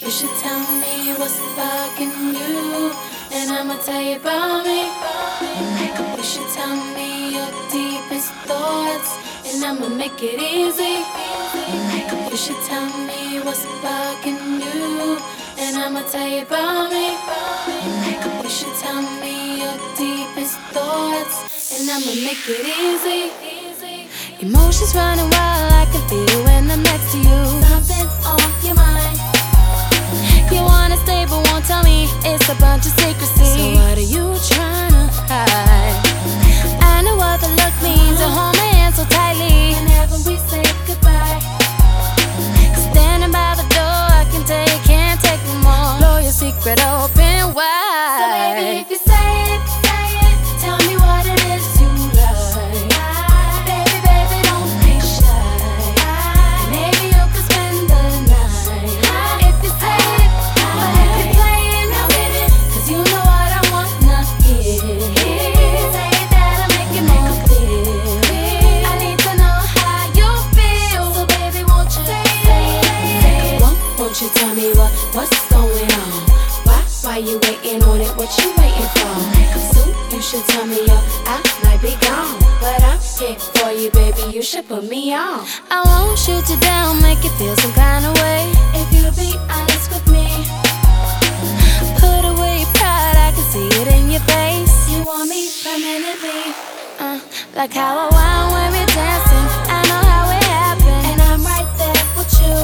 You should tell me what's bugging you, and I'ma tell you about me. You should tell me your deepest thoughts, and I'ma make it easy. You should tell me what's bugging you, and I'ma tell you about me. You should tell me your deepest thoughts, and I'ma make it easy. Emotions running wild, I can feel it when I'm next to you. Something's on your mind. You wanna stay but won't tell me, it's a bunch of secrecy. So what are you trying to hide? I know what the look means, to hold my hand so tightly Whenever we say goodbye, standing by the door, I can tell you can't take no more. Blow your secret open wide. so baby, if you say it, tell me what it is you like. Baby, baby, don't be shy. Maybe you could spend the night. If you say it, but if you're playing now with it, 'cause you know what I wanna hear. Say that'll make it more clear. I need to know how you feel, so baby, won't you say it? Won't you tell me what's going on? Why you waiting on it? What you waiting for? Soon you should tell me I might be gone, but I'm here for you, baby. You should put me on. I won't shoot you down, make you feel some kind of way. If you be honest with me, Put away your pride, I can see it in your face. you want me permanently, Like how I wound when we're dancing, I know how it happened. and I'm right there with you.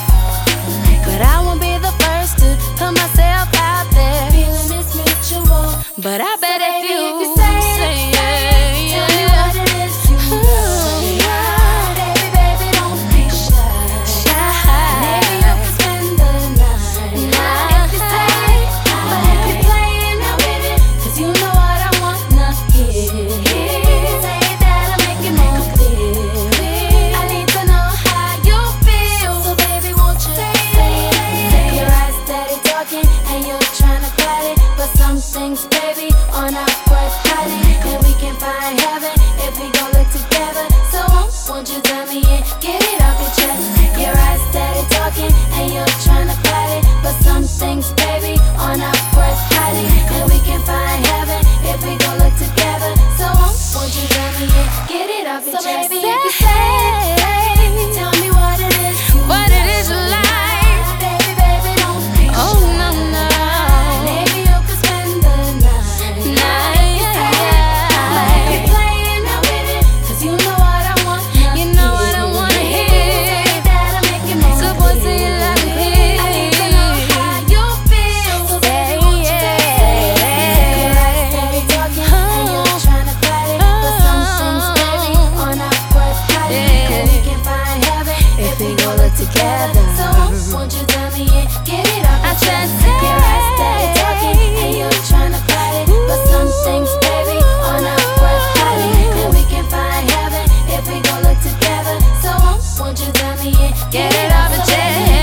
But I won't be the first to put myself out there. Feeling is mutual, But I bet so if baby, you if you say it, tell me what it is you like. Baby, baby, don't be shy. Maybe you can spend the night. If you say it, but if you're playing now with it, 'cause you know what I wanna hear. Say that'll make it more clear. I need to know how you feel, so baby, won't you say it? Your eyes steady talking, and you're trying to fight it, but some things, baby, are not worth hiding. And we can find heaven if we gon' look together. So won't you tell me and get it off your chest? Your eyes steady talking, and you're trying to fight it, but some things, baby, are not worth hiding. And we can find heaven if we gon' look together. So won't you tell me and get it off your chest? baby, If you say, tell me what it is you what it is you like. Baby, baby, don't be Oh shy. no, no. Maybe you could spend the night. But if you're playing now with it, 'cause you know what I want. You know what I wanna hear. Say that'll make it more So boy, say clear. it loud and I need to know how clear. you feel, so baby, won't you say it? Your eyes steady talking, and you're trying to fight it, but some things, baby, are not worth hiding. And we can find heaven if we gon' look together. So won't you tell me and get it off I your chest? just Your eyes steady talking, and you're trying to fight it, but some things, baby, are not worth hiding. And we can find heaven if we gon' look together. So won't you tell me and Get it off your chest.